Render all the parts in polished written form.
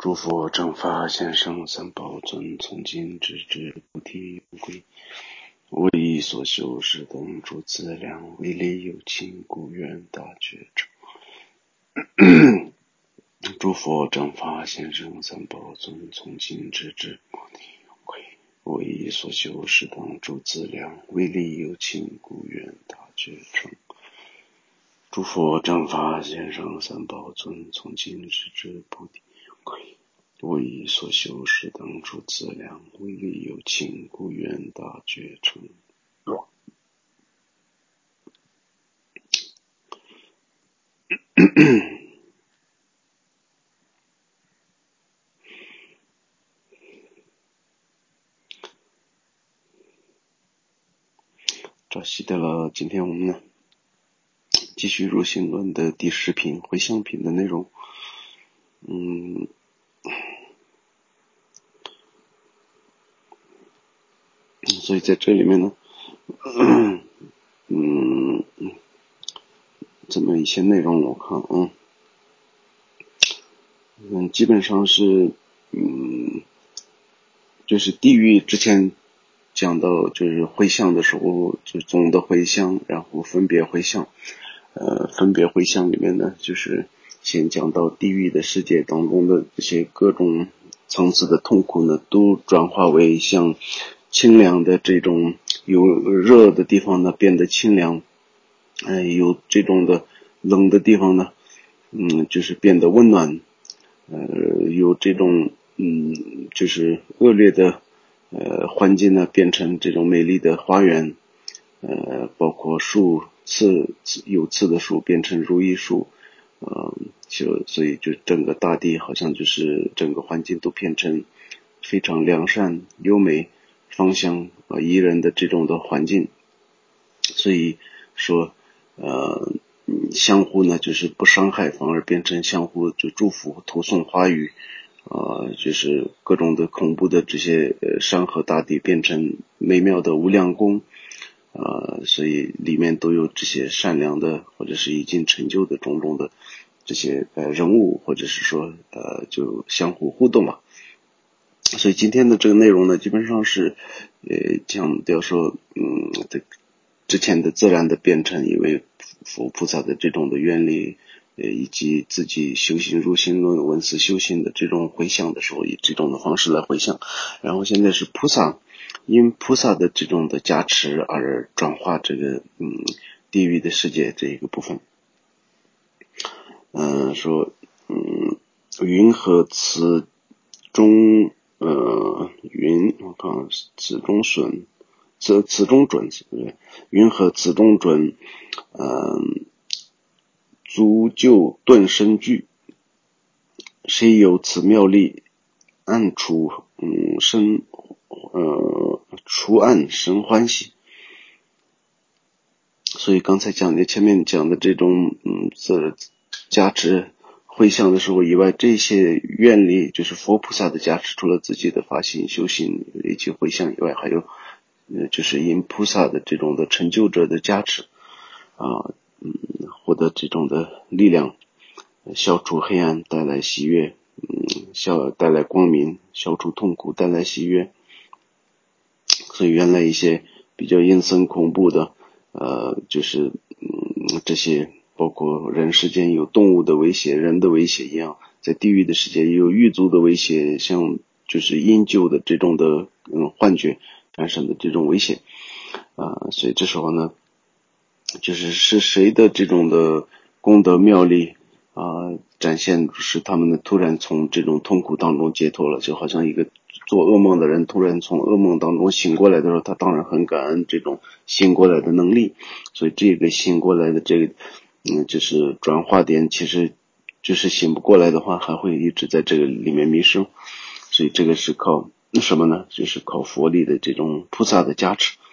诸佛正法贤圣三宝尊，从今直至菩提无归。我以所修是等诸资粮，为利有情，故愿大觉成。诸佛正法贤圣三宝尊，从今直至菩提无归。我以所修是等诸资粮，为利有情，故愿大觉成。诸佛正法贤圣三宝尊，从今直至菩提无归。我以所修是等诸资粮，为利有情，故愿大觉成。扎西德了，今天我们呢继续入心论的第10品回向品的内容。所以在这里面呢，这么一些内容我看基本上是就是地狱之前讲到就是回向的时候，就总的回向，然后分别回向。分别回向里面呢，就是先讲到地狱的世界当中的这些各种层次的痛苦呢，都转化为像清凉的这种，有热的地方呢变得清凉，有这种的冷的地方呢，就是变得温暖，有这种就是恶劣的环境呢变成这种美丽的花园，包括树有刺的树变成如意树，所以就整个大地好像就是整个环境都变成非常良善、优美、芳香宜人的这种的环境。所以说相互呢就是不伤害，反而变成相互就祝福、投送花语，就是各种的恐怖的这些山河大地变成美妙的无量宫，所以里面都有这些善良的或者是已经成就的种种的这些人物，或者是说就相互互动嘛。所以今天的这个内容呢，基本上是强调说之前的自然的变成一位佛菩萨的这种的原理，以及自己修行入心论闻思修行的这种回向的时候，以这种的方式来回向。然后现在是菩萨因菩萨的这种的加持而转化这个地狱的世界这一个部分。说云何此中云我看此中损此中准，云何此中准足就顿生具，谁有此妙力，暗除除暗生欢喜。所以刚才前面讲的这种加持回向的时候以外，这些愿力就是佛菩萨的加持，除了自己的发心修行以及回向以外，还有就是因菩萨的这种的成就者的加持获得这种的力量，消除黑暗，带来喜悦，带来光明，消除痛苦，带来喜悦。所以原来一些比较阴森恐怖的就是这些包括人世间有动物的威胁，人的威胁一样，在地狱的世界也有狱卒的威胁，像就是因旧的这种的幻觉产生的这种威胁所以这时候呢，就是谁的这种的功德妙力展现，使他们呢突然从这种痛苦当中解脱了，就好像一个做噩梦的人突然从噩梦当中醒过来的时候，他当然很感恩这种醒过来的能力。所以这个醒过来的这个就是转化点，其实就是醒不过来的话还会一直在这个里面迷失。所以这个是靠什么呢？就是靠佛力的这种菩萨的加持。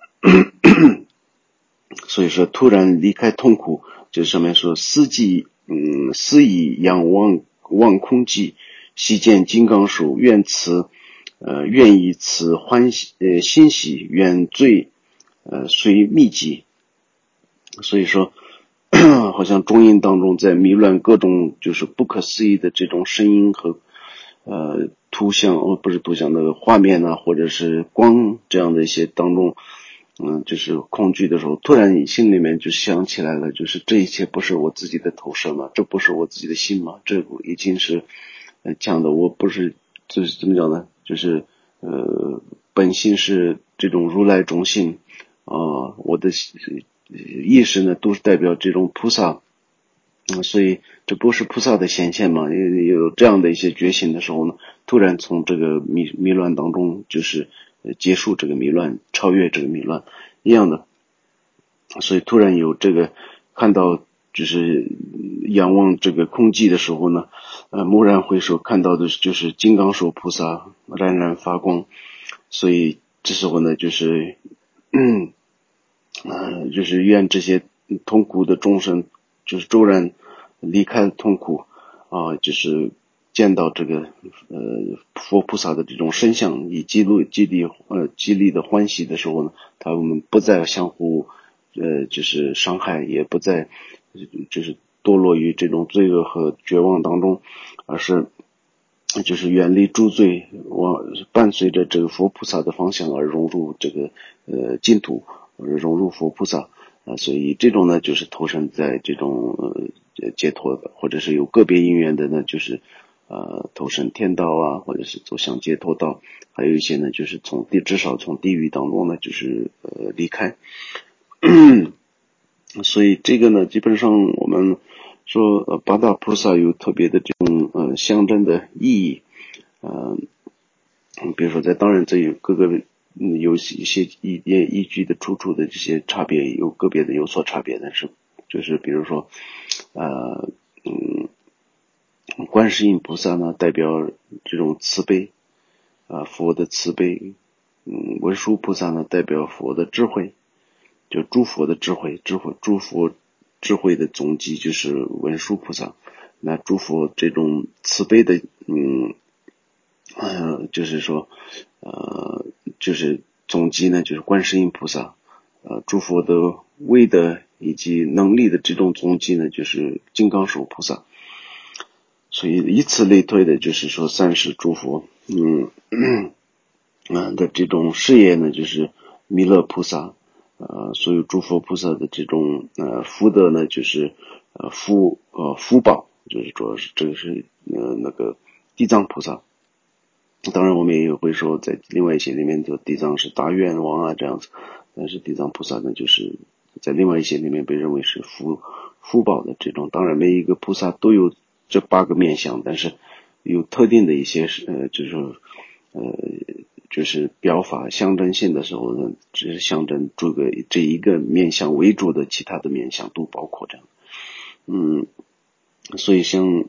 所以说突然离开痛苦，就上面说思以仰望空寂，悉见金刚手，愿以此欣喜，愿罪随密集。所以说好像中阴当中在迷乱各种就是不可思议的这种声音和图像不是图像那个画面啊，或者是光这样的一些当中，就是恐惧的时候，突然你心里面就想起来了，就是这一切不是我自己的投射吗？这不是我自己的心吗？这已经是讲的我不是，就是怎么讲呢？就是本性是这种如来中性我的意识呢都是代表这种菩萨。所以这不是菩萨的显现嘛？有这样的一些觉醒的时候呢，突然从这个迷乱当中，就是结束这个迷乱，超越这个迷乱一样的。所以突然有这个看到，就是仰望这个空寂的时候呢，蓦然回首看到的就是金刚手菩萨冉冉发光。所以这时候呢，就是就是愿这些痛苦的众生，就是骤然离开痛苦就是见到这个佛菩萨的这种身相，以激励的欢喜的时候呢，们不再相互就是伤害，也不再就是堕落于这种罪恶和绝望当中，而是就是远离诸罪，伴随着这个佛菩萨的方向而融入这个净土，融入佛菩萨所以这种呢，就是投身在这种解脱的，或者是有个别因缘的呢，就是投身天道啊，或者是走向解脱道，还有一些呢，就是至少从地狱当中呢，就是离开。所以这个呢，基本上我们说八大菩萨有特别的这种象征的意义。比如说当然这有各个有一些依据的出处的这些差别，有个别的有所差别，但是就是比如说观世音菩萨呢代表这种慈悲佛的慈悲。文殊菩萨呢代表佛的智慧，就诸佛的智慧，诸佛智慧的总集就是文殊菩萨。那诸佛这种慈悲的就是说就是总集呢就是观世音菩萨。诸佛的威德以及能力的这种总集呢就是金刚手菩萨。所以以此类推的就是说三世诸佛的这种事业呢就是弥勒菩萨。所有诸佛菩萨的这种福德呢就是福报，就是主要是这个是那个地藏菩萨。当然我们也会说在另外一些里面就地藏是大愿王啊这样子，但是地藏菩萨呢就是在另外一些里面被认为是福报的这种。当然每一个菩萨都有这8个面相，但是有特定的一些就是表法象征性的时候呢，只是象征这一个面相为主的，其他的面相都包括这样。所以像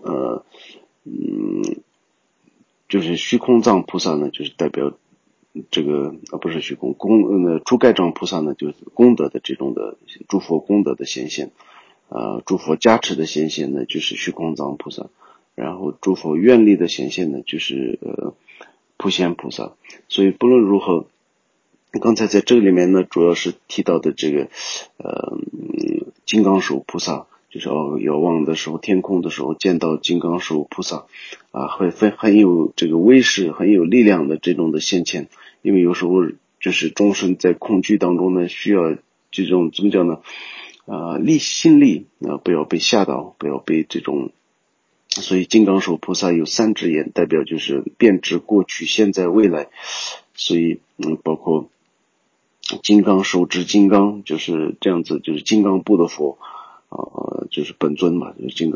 就是虚空藏菩萨呢，就是代表这个不是虚空初盖藏菩萨呢，就是功德的这种的诸佛功德的显现。诸佛加持的显现呢，就是虚空藏菩萨。然后诸佛愿力的显现呢，就是普贤菩萨。所以不论如何，刚才在这里面呢，主要是提到的这个金刚手菩萨，就是遥望的时候，天空的时候见到金刚手菩萨会很有这个威势，很有力量的这种的现前。因为有时候就是众生在恐惧当中呢，需要这种怎么讲呢心力不要被吓到，不要被这种。所以金刚手菩萨有3只眼，代表就是遍知过去现在未来。所以包括金刚手指金刚就是这样子，就是金刚部的佛就是本尊嘛，就是金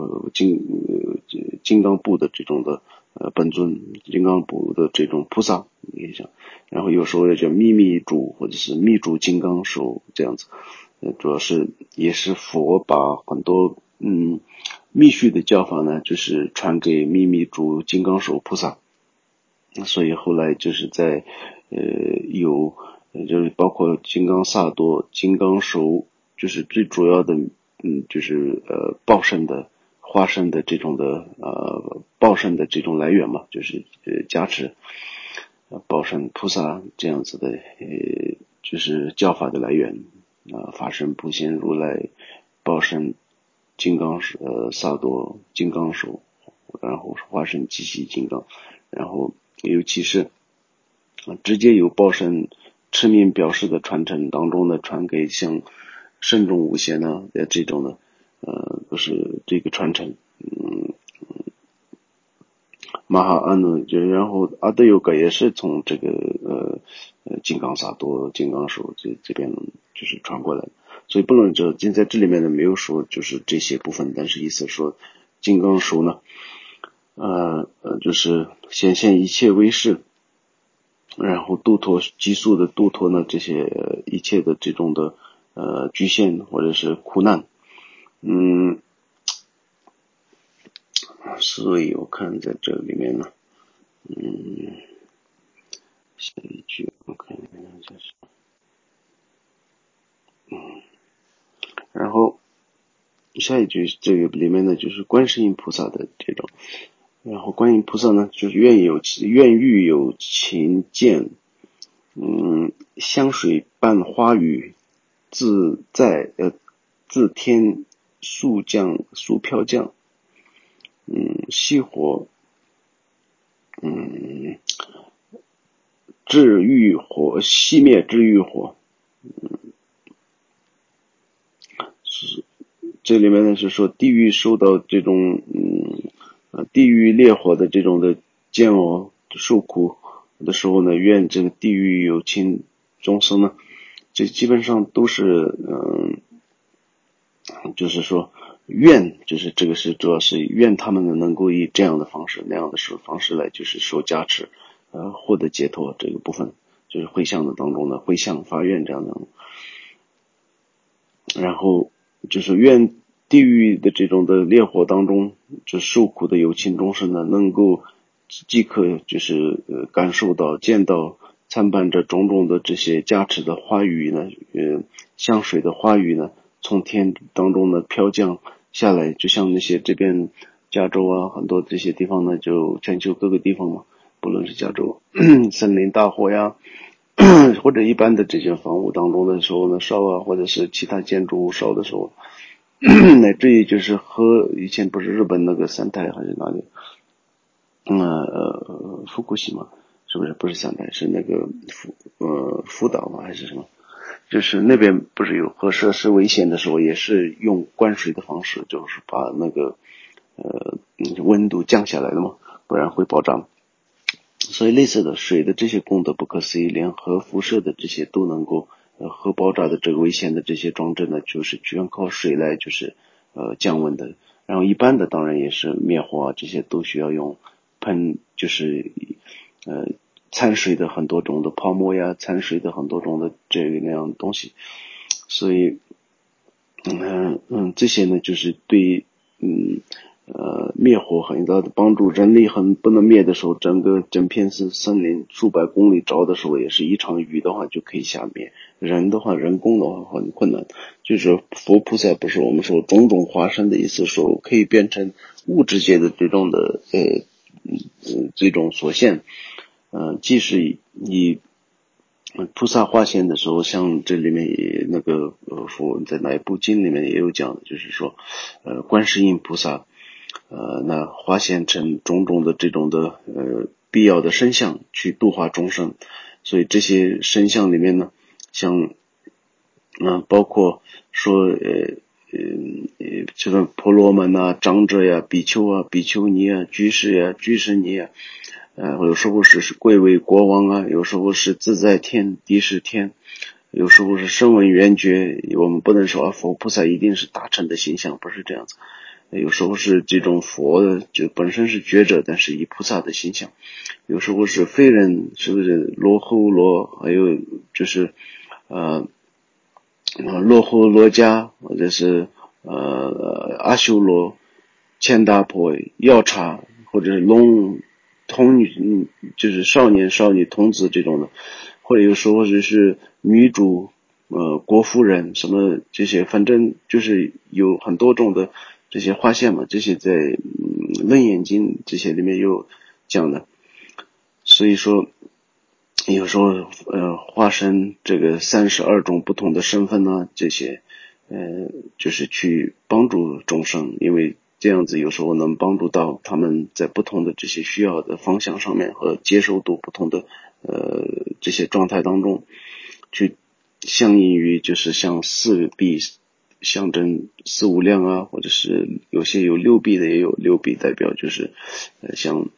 刚部的这种的本尊，金刚部的这种菩萨你想。然后有时候也叫秘密主或者是密主金刚手这样子。主要是也是佛把很多密续的教法呢，就是传给秘密主金刚手菩萨。所以后来就是在就是包括金刚萨埵、金刚手，就是最主要的就是报身的化身的这种的报身的这种来源嘛，就是加持报身菩萨这样子的就是教法的来源。法身普贤如来报身金刚萨埵金刚手然后化身七系金刚，然后尤其是直接由报身持名表示的传承当中呢，传给像圣众五贤呢这种的都是这个传承。马哈安呢，然后阿德尤嘎也是从这个金刚萨埵、金刚手这边就是传过来的。所以不能就在这里面呢没有说就是这些部分，但是意思说金刚手呢就是显现一切为是，然后度脱急速的度脱呢这些一切的这种的局限或者是苦难。所以我看在这里面呢下一句我看一下这是然后下一句这个里面呢就是观世音菩萨的这种，然后观音菩萨呢就是愿欲有情见，香水伴花雨，自天速飘降，熄火，治欲火，熄灭治欲火。这里面呢是说地狱受到这种地狱烈火的这种的煎熬受苦的时候呢，愿这个地狱有情众生呢，这基本上都是就是说愿，就是这个是主要是愿他们能够以这样的方式那样的方式来就是受加持获得解脱，这个部分就是回向的当中的回向发愿这样的。然后就是愿地狱的这种的烈火当中就受苦的有情众生呢，能够即刻就是感受到见到参伴着种种的这些加持的花雨呢香水的花雨呢从天当中呢飘降下来，就像那些这边加州啊很多这些地方呢，就全球各个地方嘛，不论是加州森林大火呀或者一般的这些房屋当中的时候呢烧啊，或者是其他建筑物烧的时候乃至于就是和以前不是日本那个三台还是哪里福库西嘛，是不是？不是三台，是那个福岛嘛还是什么，就是那边不是有核设施危险的时候也是用灌水的方式，就是把那个温度降下来的嘛，不然会爆炸。所以类似的水的这些功德不可思议，连核辐射的这些都能够核爆炸的这个危险的这些装置呢，就是全靠水来就是降温的。然后一般的当然也是灭火啊，这些都需要用喷，就是掺水的很多种的泡沫呀，掺水的很多种的这个那样的东西。所以这些呢就是对灭火很大的帮助。人类很不能灭的时候，整片是森林数百公里着的时候，也是一场雨的话就可以消灭。人的话，人工的话很困难。就是佛菩萨不是我们说种种化身的意思，说可以变成物质界的这种的这种所现。即使以菩萨化现的时候，像这里面也那个佛在哪一部经里面也有讲，就是说观世音菩萨那化现成种种的这种的必要的身相去度化众生。所以这些身相里面呢，像包括说这个婆罗门啊、长者呀、比丘啊、比丘尼啊、居士呀、居士尼啊，有时候是贵为国王啊，有时候是自在天、地释天，有时候是声闻缘觉。我们不能说佛菩萨一定是大乘的形象，不是这样子。有时候是这种佛的就本身是觉者，但是以菩萨的形象。有时候是非人，是不是罗睺罗，还有就是罗睺罗伽，或者是阿修罗、千达婆、药叉，或者是龙童女，就是少年少女童子这种的，或者有时候就是女主国夫人什么这些，反正就是有很多种的这些划线嘛，这些在楞严经这些里面有讲的。所以说有时候化身这个32种不同的身份呢，这些就是去帮助众生。因为这样子有时候能帮助到他们在不同的这些需要的方向上面和接受度不同的这些状态当中，去相应于就是像四臂象征四无量啊，或者是有些有六臂的也有六臂代表就是像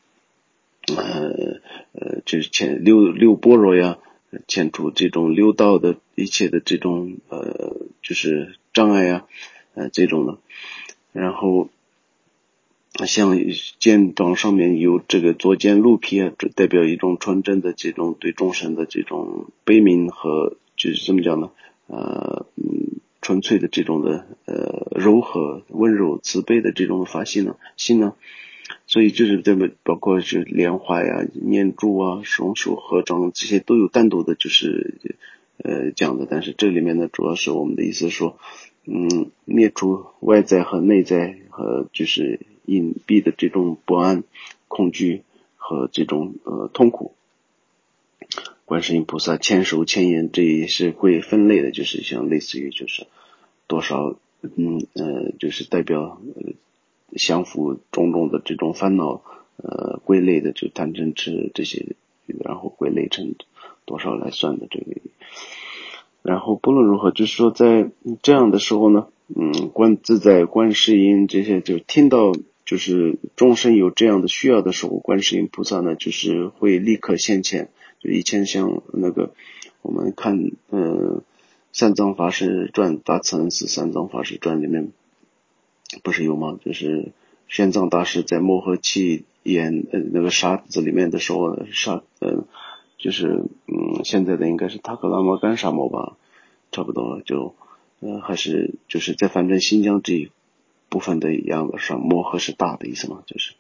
就是六般若呀，遣除这种六道的一切的这种就是障碍啊这种的。然后像肩膀上面有这个左肩鹿皮啊，这代表一种纯真的这种对众生的这种悲悯和就是怎么讲呢纯粹的这种的柔和温柔慈悲的这种法心呢，所以就是这么包括是莲花呀、念珠啊、双手合掌这些都有单独的就是讲的，但是这里面呢主要是我们的意思说灭除外在和内在和就是隐蔽的这种不安、恐惧和这种痛苦。观世音菩萨千手千眼，这也是会分类的，就是像类似于就是多少就是代表降服种种的这种烦恼归类的就贪嗔痴这些，然后归类成多少来算的这个。然后不论如何，就是说在这样的时候呢，观自在、观世音这些，就听到就是众生有这样的需要的时候，观世音菩萨呢就是会立刻现前。就以前像那个我们看三藏法师传，大慈恩寺三藏法师传里面不是有吗？就是玄奘大师在摩诃契岩那个沙子里面的时候，就是现在的应该是塔克拉玛干沙漠吧，差不多就还是就是在反正新疆这一部分的样子上，摩诃是大的意思嘛，就是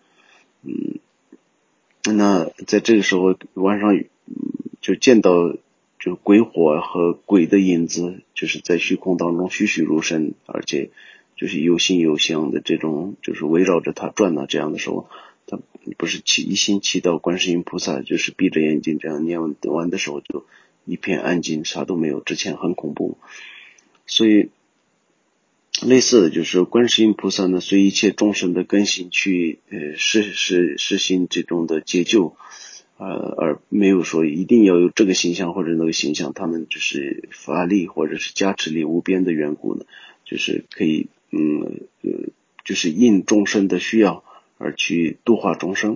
那在这个时候晚上就见到就鬼火和鬼的影子，就是在虚空当中栩栩如生，而且就是有形有相的这种，就是围绕着他转啊，这样的时候，他不是一心祈祷观世音菩萨，就是闭着眼睛这样念完的时候就一片安静，啥都没有，之前很恐怖。所以类似的就是观世音菩萨呢，随一切众生的根性去实行这种的解救，而没有说一定要有这个形象或者那个形象，他们就是法力或者是加持力无边的缘故呢，就是可以就是应众生的需要而去度化众生。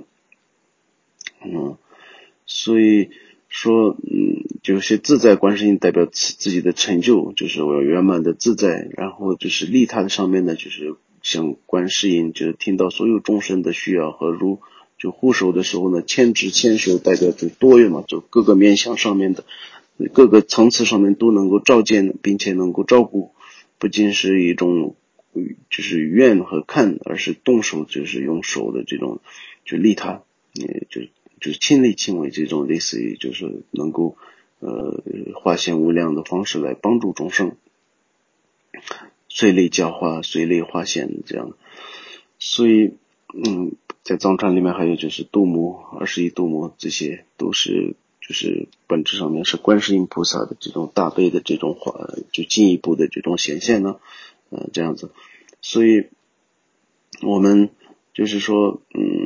所以说就是自在观世音代表自己的成就，就是我要圆满的自在，然后就是利他的上面呢，就是像观世音就是听到所有众生的需要和就护守的时候呢，千指千手代表就多元嘛，就各个面向上面的各个层次上面都能够照见，并且能够照顾，不仅是一种就是愿和看，而是动手，就是用手的这种就利他，就是亲力亲为这种类似于就是能够化现无量的方式来帮助众生，随类教化，随类化现这样。所以在藏传里面还有就是度母21度母，这些都是就是本质上面是观世音菩萨的这种大悲的这种就进一步的这种显现呢这样子。所以我们就是说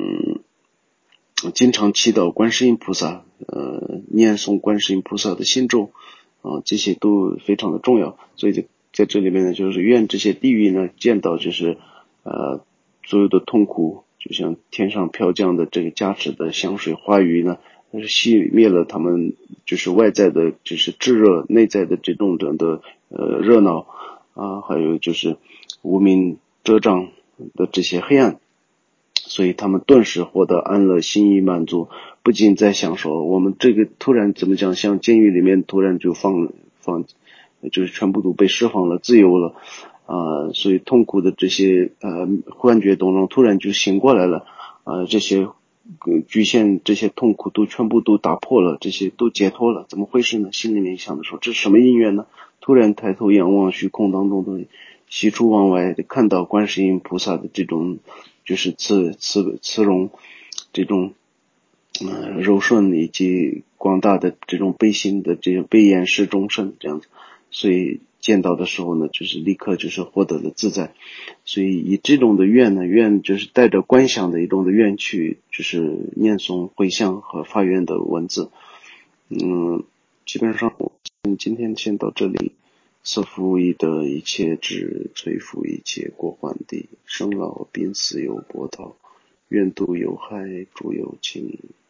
经常祈祷观世音菩萨念诵观世音菩萨的心咒这些都非常的重要。所以在这里面呢，就是愿这些地狱呢见到就是所有的痛苦，就像天上飘降的这个加持的香水花雨呢，熄灭了他们就是外在的就是炙热，内在的这种的热闹还有就是无明遮障的这些黑暗，所以他们顿时获得安乐，心意满足，不仅在享受。我们这个突然怎么讲，像监狱里面突然就放就是全部都被释放了，自由了所以痛苦的这些幻觉当中突然就醒过来了这些局限，这些痛苦都全部都打破了，这些都解脱了，怎么回事呢？心里面想的说，这是什么因缘呢？突然抬头仰望虚空当中的喜出望外，看到观世音菩萨的这种就是慈容，这种柔顺以及广大的这种悲心的这种悲眼视众生这样子，所以见到的时候呢，就是立刻就是获得了自在。所以以这种的愿呢，愿就是带着观想的一种的愿去，就是念诵回向和发愿的文字。基本上我今天先到这里。设伏以得一切智，摧伏一切过患地，生老病死有波涛，愿度有害，诸有情。